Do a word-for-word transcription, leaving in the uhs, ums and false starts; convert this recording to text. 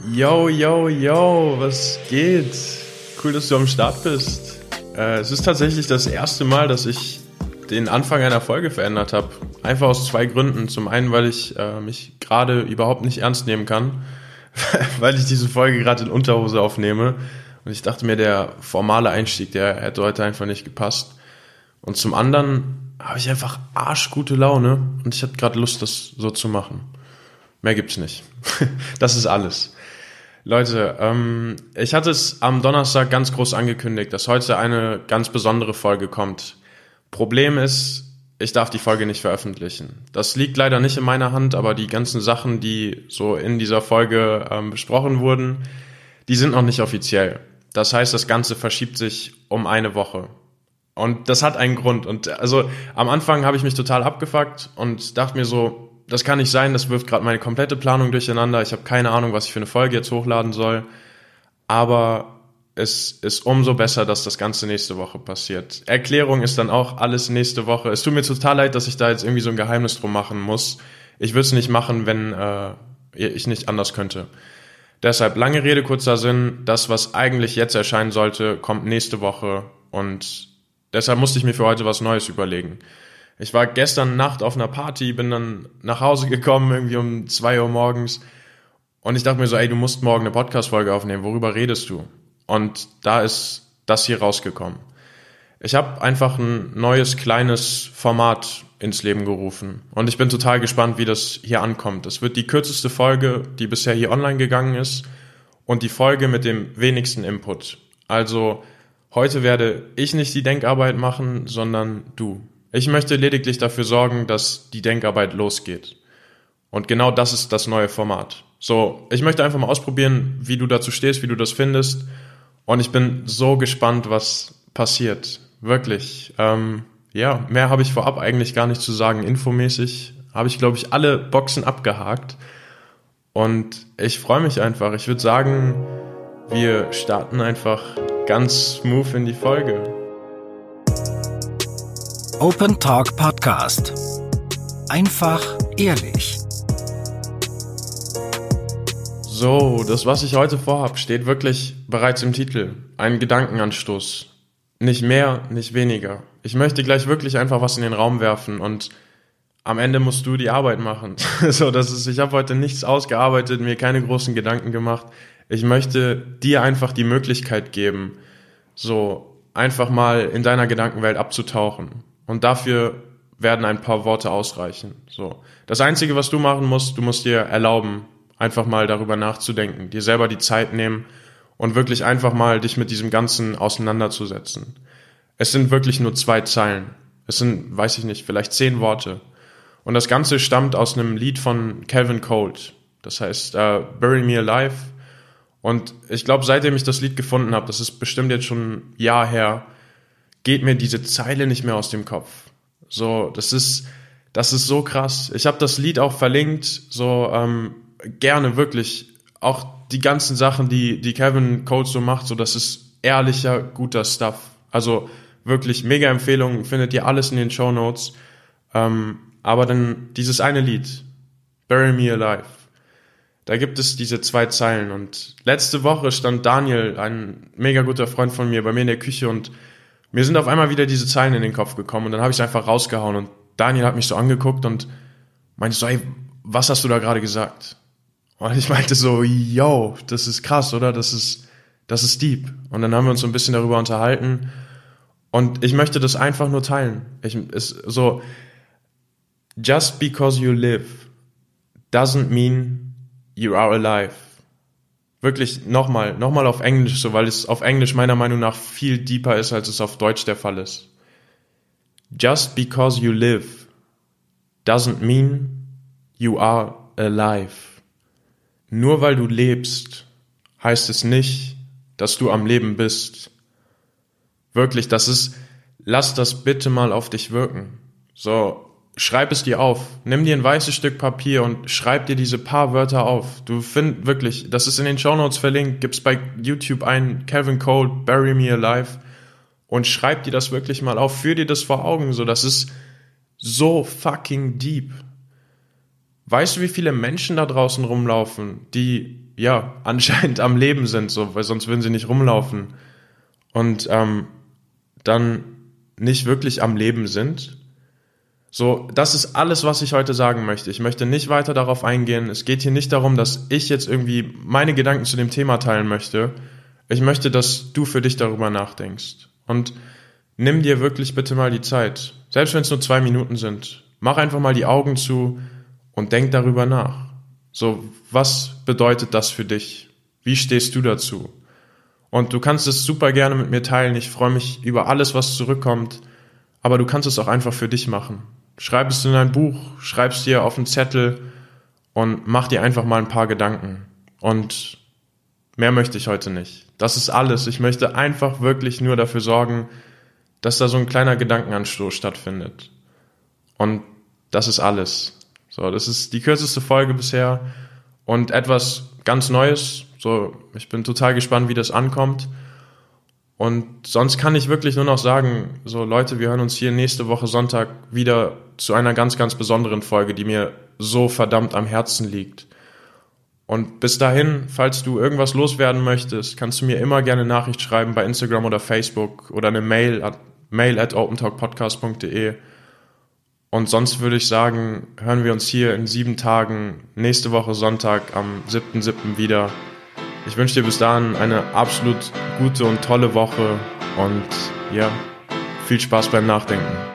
Yo, yo, yo, was geht? Cool, dass du am Start bist. Äh, es ist tatsächlich das erste Mal, dass ich den Anfang einer Folge verändert habe. Einfach aus zwei Gründen. Zum einen, weil ich äh, mich gerade überhaupt nicht ernst nehmen kann, weil ich diese Folge gerade in Unterhose aufnehme. Und ich dachte mir, der formale Einstieg, der hätte heute einfach nicht gepasst. Und zum anderen habe ich einfach arschgute Laune und ich hatte gerade Lust, das so zu machen. Mehr gibt's nicht. Das ist alles. Leute, ähm, ich hatte es am Donnerstag ganz groß angekündigt, dass heute eine ganz besondere Folge kommt. Problem ist, ich darf die Folge nicht veröffentlichen. Das liegt leider nicht in meiner Hand, aber die ganzen Sachen, die so in dieser Folge ähm, besprochen wurden, die sind noch nicht offiziell. Das heißt, das Ganze verschiebt sich um eine Woche. Und das hat einen Grund. Und also am Anfang habe ich mich total abgefuckt und dachte mir so, das kann nicht sein, das wirft gerade meine komplette Planung durcheinander. Ich habe keine Ahnung, was ich für eine Folge jetzt hochladen soll. Aber es ist umso besser, dass das Ganze nächste Woche passiert. Erklärung ist dann auch alles nächste Woche. Es tut mir total leid, dass ich da jetzt irgendwie so ein Geheimnis drum machen muss. Ich würde es nicht machen, wenn äh, ich nicht anders könnte. Deshalb, lange Rede, kurzer Sinn. Das, was eigentlich jetzt erscheinen sollte, kommt nächste Woche. Und deshalb musste ich mir für heute was Neues überlegen. Ich war gestern Nacht auf einer Party, bin dann nach Hause gekommen, irgendwie um zwei Uhr morgens. Und ich dachte mir so, ey, du musst morgen eine Podcast-Folge aufnehmen. Worüber redest du? Und da ist das hier rausgekommen. Ich habe einfach ein neues, kleines Format ins Leben gerufen. Und ich bin total gespannt, wie das hier ankommt. Es wird die kürzeste Folge, die bisher hier online gegangen ist. Und die Folge mit dem wenigsten Input. Also heute werde ich nicht die Denkarbeit machen, sondern du. Ich möchte lediglich dafür sorgen, dass die Denkarbeit losgeht. Und genau das ist das neue Format. So, ich möchte einfach mal ausprobieren, wie du dazu stehst, wie du das findest. Und ich bin so gespannt, was passiert. Wirklich. Ähm, ja, mehr habe ich vorab eigentlich gar nicht zu sagen. Infomäßig habe ich, glaube ich, alle Boxen abgehakt. Und ich freue mich einfach. Ich würde sagen, wir starten einfach ganz smooth in die Folge. Open Talk Podcast. Einfach ehrlich. So, das, was ich heute vorhab, steht wirklich bereits im Titel. Ein Gedankenanstoß. Nicht mehr, nicht weniger. Ich möchte gleich wirklich einfach was in den Raum werfen und am Ende musst du die Arbeit machen. So, das ist, ich habe heute nichts ausgearbeitet, mir keine großen Gedanken gemacht. Ich möchte dir einfach die Möglichkeit geben, so einfach mal in deiner Gedankenwelt abzutauchen. Und dafür werden ein paar Worte ausreichen. So. Das Einzige, was du machen musst, du musst dir erlauben, einfach mal darüber nachzudenken, dir selber die Zeit nehmen und wirklich einfach mal dich mit diesem Ganzen auseinanderzusetzen. Es sind wirklich nur zwei Zeilen. Es sind, weiß ich nicht, vielleicht zehn Worte. Und das Ganze stammt aus einem Lied von Calvin Colt. Das heißt uh, Bury Me Alive. Und ich glaube, seitdem ich das Lied gefunden habe, das ist bestimmt jetzt schon ein Jahr her, geht mir diese Zeile nicht mehr aus dem Kopf. So, das ist, das ist so krass. Ich habe das Lied auch verlinkt, so ähm, gerne wirklich. Auch die ganzen Sachen, die die Calvin Colt so macht, so das ist ehrlicher, guter Stuff. Also wirklich mega Empfehlung, findet ihr alles in den Shownotes. Ähm, aber dann dieses eine Lied, Bury Me Alive. Da gibt es diese zwei Zeilen. Und letzte Woche stand Daniel, ein mega guter Freund von mir, bei mir in der Küche und mir sind auf einmal wieder diese Zeilen in den Kopf gekommen und dann habe ich es einfach rausgehauen und Daniel hat mich so angeguckt und meinte so, ey, was hast du da gerade gesagt? Und ich meinte so, yo, das ist krass, oder? Das ist, das ist deep. Und dann haben wir uns so ein bisschen darüber unterhalten und ich möchte das einfach nur teilen. Ich, ist so, just because you live doesn't mean you are alive. Wirklich nochmal, nochmal auf Englisch, so, weil es auf Englisch meiner Meinung nach viel deeper ist, als es auf Deutsch der Fall ist. Just because you live doesn't mean you are alive. Nur weil du lebst, heißt es nicht, dass du am Leben bist. Wirklich, das ist, lass das bitte mal auf dich wirken. So, schreib es dir auf. Nimm dir ein weißes Stück Papier und schreib dir diese paar Wörter auf. Du findest wirklich, das ist in den Shownotes verlinkt, gib's bei YouTube ein, Calvin Colt, Bury Me Alive und schreib dir das wirklich mal auf. Führ dir das vor Augen, so, das ist so fucking deep. weißt du, wie viele Menschen da draußen rumlaufen, die ja anscheinend am Leben sind, so, weil sonst würden sie nicht rumlaufen und ähm, dann nicht wirklich am Leben sind? So, das ist alles, was ich heute sagen möchte. Ich möchte nicht weiter darauf eingehen. Es geht hier nicht darum, dass ich jetzt irgendwie meine Gedanken zu dem Thema teilen möchte. Ich möchte, dass du für dich darüber nachdenkst. Und nimm dir wirklich bitte mal die Zeit. Selbst wenn es nur zwei Minuten sind. Mach einfach mal die Augen zu und denk darüber nach. So, was bedeutet das für dich? Wie stehst du dazu? Und du kannst es super gerne mit mir teilen. Ich freue mich über alles, was zurückkommt. Aber du kannst es auch einfach für dich machen. Schreib es in ein Buch, schreib es dir auf einen Zettel und mach dir einfach mal ein paar Gedanken. Und mehr möchte ich heute nicht. Das ist alles. Ich möchte einfach wirklich nur dafür sorgen, dass da so ein kleiner Gedankenanstoß stattfindet. Und das ist alles. So, das ist die kürzeste Folge bisher und etwas ganz Neues. So, ich bin total gespannt, wie das ankommt. Und sonst kann ich wirklich nur noch sagen, so Leute, wir hören uns hier nächste Woche Sonntag wieder zu einer ganz, ganz besonderen Folge, die mir so verdammt am Herzen liegt. Und bis dahin, falls du irgendwas loswerden möchtest, kannst du mir immer gerne eine Nachricht schreiben bei Instagram oder Facebook oder eine Mail at mail at opentalkpodcast punkt de. Und sonst würde ich sagen, hören wir uns hier in sieben Tagen nächste Woche Sonntag am siebten siebten wieder. Ich wünsche dir bis dahin eine absolut gute und tolle Woche und ja, viel Spaß beim Nachdenken.